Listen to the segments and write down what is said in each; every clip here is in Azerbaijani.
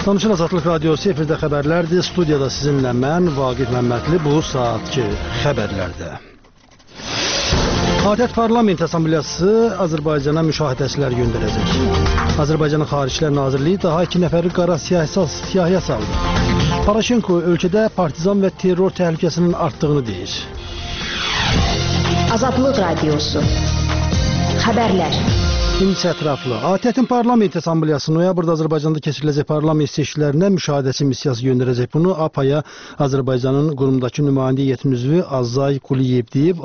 Danışır Azadlıq Radiosu efirdə xəbərlərdir. Studiyada sizinlə mən, Vaqif Məmmədli, bu saatki xəbərlərdə. ATƏT Parlament Assambleyası Azərbaycana müşahidəçilər göndərəcək. Azərbaycanın Xaricilər Nazirliyi daha 2 nəfəri qara siyahıya saldı. Paraşenko ölkədə partizan və terror təhlükəsinin artdığını deyir. Azadlıq Radiosu xəbərlər. İncə ətraflı. ATƏT-in Parlament Assambleyası noyabrda Azərbaycanda keçiriləcək parlament seçkilərinə müşahidəçi missiyası göndərəcək. Bunu APAya Azərbaycanın qurumdakı nümayəndə heyətinin üzvü Azay Quliyev deyib.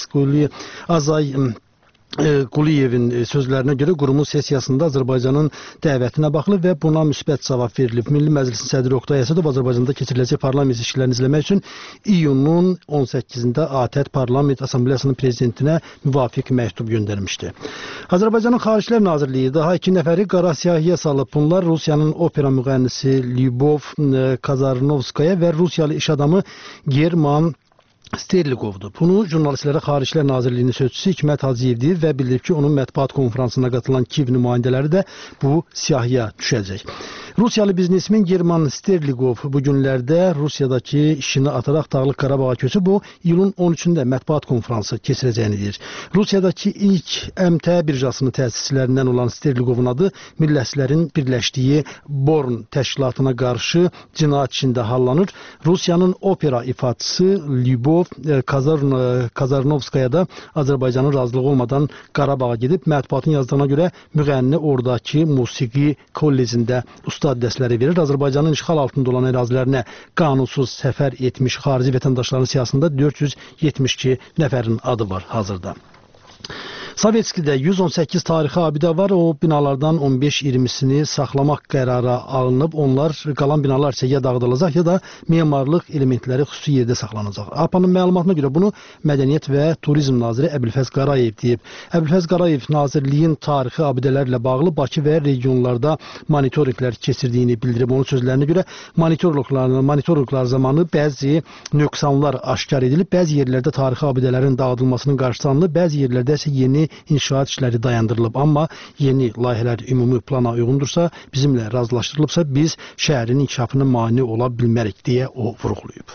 Azay Quliyevin sözlərinə görə qurumun sessiyasında Azərbaycanın dəvətinə baxılıb və buna müsbət cavab verilib. Milli Məclisin sədri Oqtay Əsədov Azərbaycanda keçiriləcək parlament seçkilərini izləmək üçün iyunun 18-də ATƏT Parlament Assambleyasının prezidentinə müvafiq məktub göndərmişdi. Azərbaycanın Xaricilər Nazirliyi daha 2 nəfəri qara siyahıya salıb. Bunlar Rusiyanın opera müğənnisi Lyubov Kazarnovskaya və Rusiyalı iş adamı German Sterlikovdur. Bunu jurnalistlərə Xaricilər Nazirliyinin sözçüsü Hikmət Hacıyev deyib və bildirib ki, onun mətbuat konferansına qatılan Kiyev nümayəndələri də bu siyahıya düşəcək. Rusiyalı biznesmen German Sterlikov bu günlərdə Rusiyadakı işini ataraq Dağlıq Qarabağa köçüb. Bu, iyulun 13-də mətbuat konferansı keçirəcəyini deyir. Rusiyadakı ilk MT birjasının təsisçilərindən olan Sterlikovun adı millətlərin birləşdiyi Born təşkilatına qarşı cinayət işində hallanır. Rusiyanın opera ifaçısı Lyubov Kazarnovskaya da Azərbaycanın razılığı olmadan Qarabağa gedib. Mətbuatın yazdığına görə müğənni oradakı musiqi kollecində ustad dərsləri verir. Azərbaycanın işğal altında olan ərazilərinə qanunsuz səfər etmiş xarici vətəndaşların siyasında 472 nəfərin adı var hazırda. Sovetskidə 118 tarixi abidə var. O binalardan 15-20'sini saxlamaq qərarı alınıb. Qalan binalar isə ya dağıdılacaq, ya da memarlıq elementləri xüsusi yerdə saxlanacaq. APA'nın məlumatına görə bunu Mədəniyyət və Turizm naziri Əbülfəz Qarayev deyib. Əbülfəz Qarayev nazirliyin tarixi abidələrlə bağlı Bakı və regionlarda monitorinqlər keçirdiyini bildirib. Onun sözlərinə görə monitorinqlar zamanı bəzi nöqsanlar aşkar edilib. Bəzi yerlərdə tarixi abidələrin dağıdılmasının qarşısı alınıb, bəzi yerlərdə isə yeni inşaat işləri dayandırılıb. Amma yeni layihələr ümumi plana uyğundursa, bizimlə razılaşdırılıbsa, biz şəhərin inkişafına mane ola bilmərik deyə o vurğulayıb.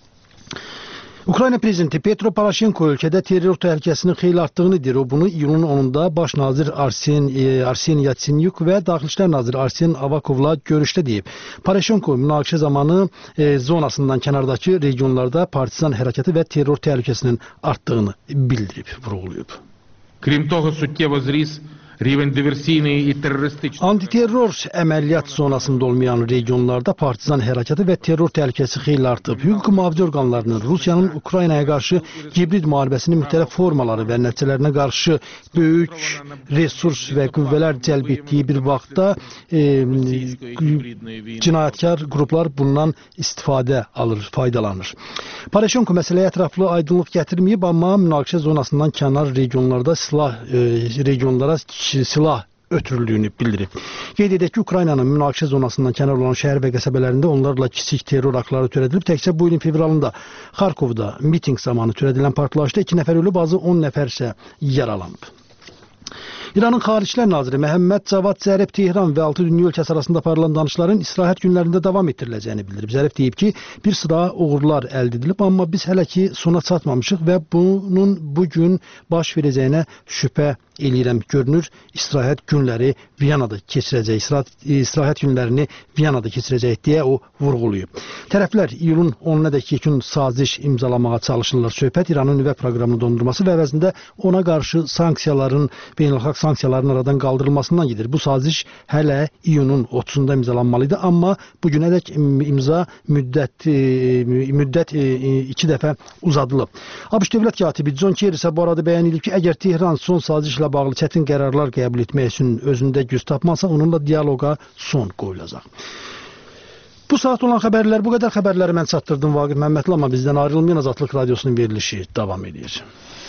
Ukrayna prezidenti Petro Poroshenko ölkədə terror təhlükəsinin xeyli artdığını deyir. O bunu iyunun 10-da baş nazir Arsen Yatsenyuk və Daxili İşlər naziri Arsen Avakovla görüşdə deyib. Poroshenko münaqişə zamanı zonasından kənardakı regionlarda partizan hərəkəti və terror təhlükəsinin artdığını bildirib, vurğulayıb. Крім того, суттєво зріс rivən diversiyini terroristik. Antiterror əməliyyat zonasında olmayan regionlarda partizan hərəkəti və terror təhlükəsi xeyli artıb. Hüquq mühafizə orqanlarının Rusiyanın Ukraynaya qarşı hibrid müharibəsinin müxtəlif formaları və nəticələrinə qarşı böyük resurs və qüvvələr cəlb etdiyi bir vaxtda cinayətkar qruplar bundan istifadə alır, faydalanır. Poroshenko məsələyə ətraflı aydınlıq gətirməyib, amma münaqişə zonasından kənar regionlarda silah ötürüldüyünü bildirib. Qeyd edək ki, Ukraynanın münaqişə zonasından kənar olan şəhər və qəsəbələrində onlarla kiçik terror aktları törədilib. Təkcə bu ilin fevralında Xarkovda miting zamanı törədilən partlayışda 2 nəfər ölüb, azı 10 nəfər isə yaralanıb. İranın Xaricilər naziri Məhəmməd Cavad Zərif Tehran və 6 dünya ölkəsi arasında aparılan danışıqların istirahət günlərində davam etdiriləcəyini bildirib. Zərif deyib ki, bir sıra uğurlar əldə edilib, amma biz hələ ki sona çatmamışıq və bunun bugün baş verəcəyinə şübhə eləyirəm. Görünür, istirahət günləri Viyanada keçirəcək. İstirahət günlərini Viyanada keçirəcək deyə o vurğulayıb. Tərəflər iyulun 10-nadək yekun saziş imzalamağa çalışırlar. Söhbət İranın nüvə proqramını dondurması və əvəzində ona qarşı beynəlxalq sanksiyaların aradan qaldırılmasından gedir. Bu saziş hələ iyunun 30-da imzalanmalıydı, amma bugünədək imza müddət 2 dəfə uzadılıb. ABŞ dövlət katibi John Kerry isə bu arada bəyan edib ki, əgər Tehran son sazişlə bağlı çətin qərarlar qəbul etmək üçün özündə güc tapmasa, onunla diyaloqa son qoyulacaq. Bu saat olan xəbərlər, bu qədər xəbərləri mən çatdırdım Vaqif Məmmədli, amma bizdən ayrılmayan Azadlıq Radiosunun verilişi davam edir.